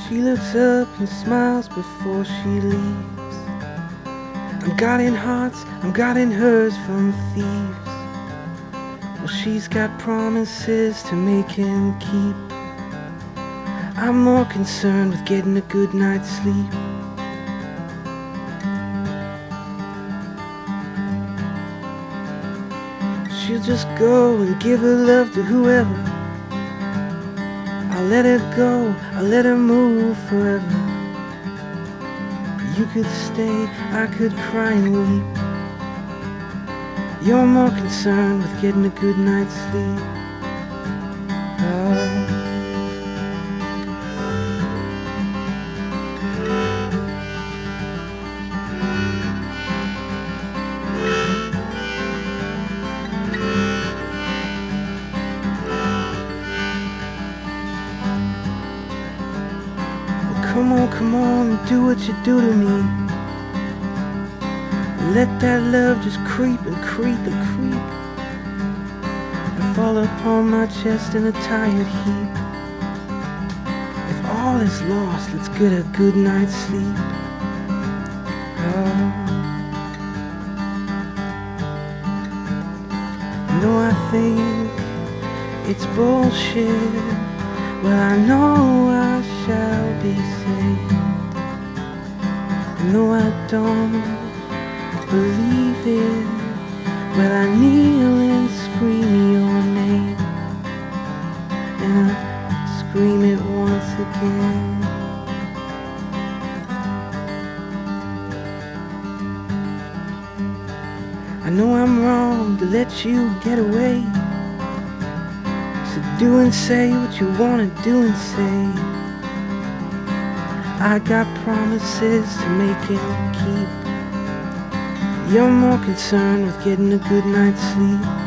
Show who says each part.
Speaker 1: She looks up and smiles before she leaves. I'm guarding hearts, I'm guarding hers from thieves. Well, she's got promises to make and keep. I'm more concerned with getting a good night's sleep. She'll just go and give her love to whoever. I'll let her go, I'll let her move forever. You could stay, I could cry and weep. You're more concerned with getting a good night's sleep. Oh. Come on, and do what you do to me. Let that love just creep and creep and creep and fall upon my chest in a tired heap. If all is lost, let's get a good night's sleep. Oh. Though I think it's bullshit, well, I know I shall be saved. And though I don't believe it, well, I kneel and scream your name, and I scream it once again. I know I'm wrong to let you get away, so do and say what you wanna do and say. I got promises to make and keep. You're more concerned with getting a good night's sleep.